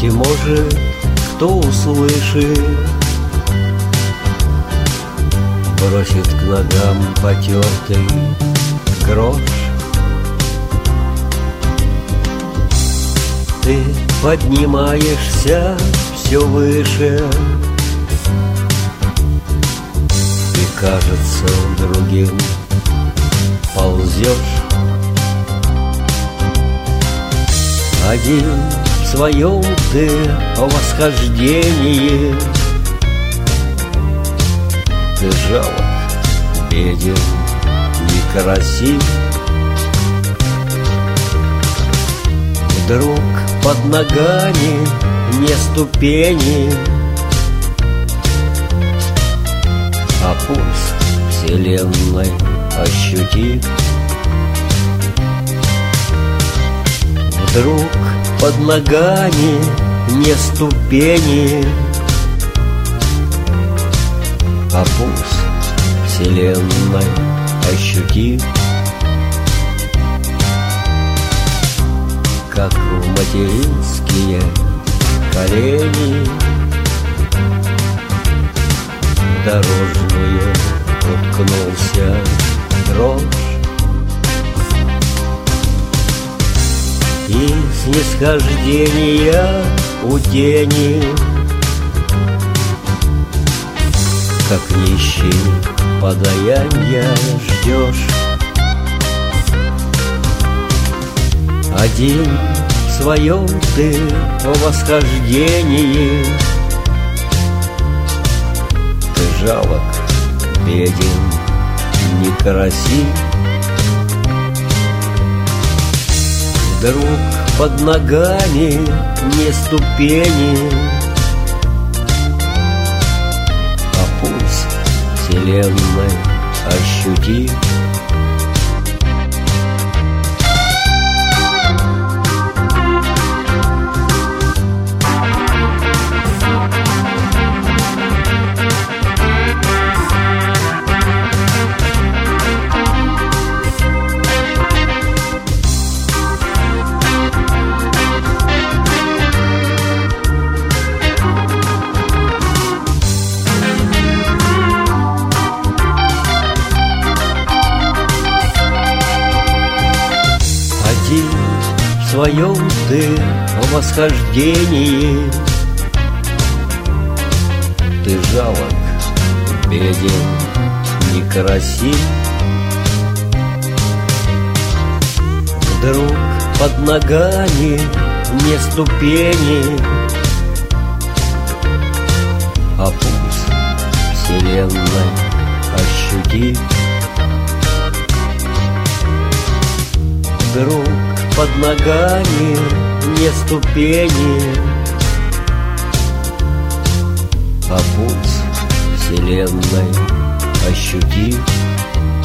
Быть может, кто услышит, бросит к ногам потертый грош. Ты поднимаешься все выше, и кажется, другим ползешь. Один в своем ты восхождении, ты жалок, беден, некрасив. Вдруг под ногами не ступени, а пульс вселенной ощутив. Вдруг под ногами не ступени, а пульс вселенной ощутив. Как в материнские колени в дорожную уткнулся дрожь. И снисхождения у тени, как нищий подаяния ждешь. Один в своем ты восхождении, ты жалок, беден, некрасив. Вдруг под ногами не ступени, а пульс вселенной ощутив. В своем ты восхождении, ты жалок, беден, некрасив. Вдруг под ногами не ступени, а пульс вселенной ощутив. Вдруг под ногами не ступени, а пульс вселенной ощутив.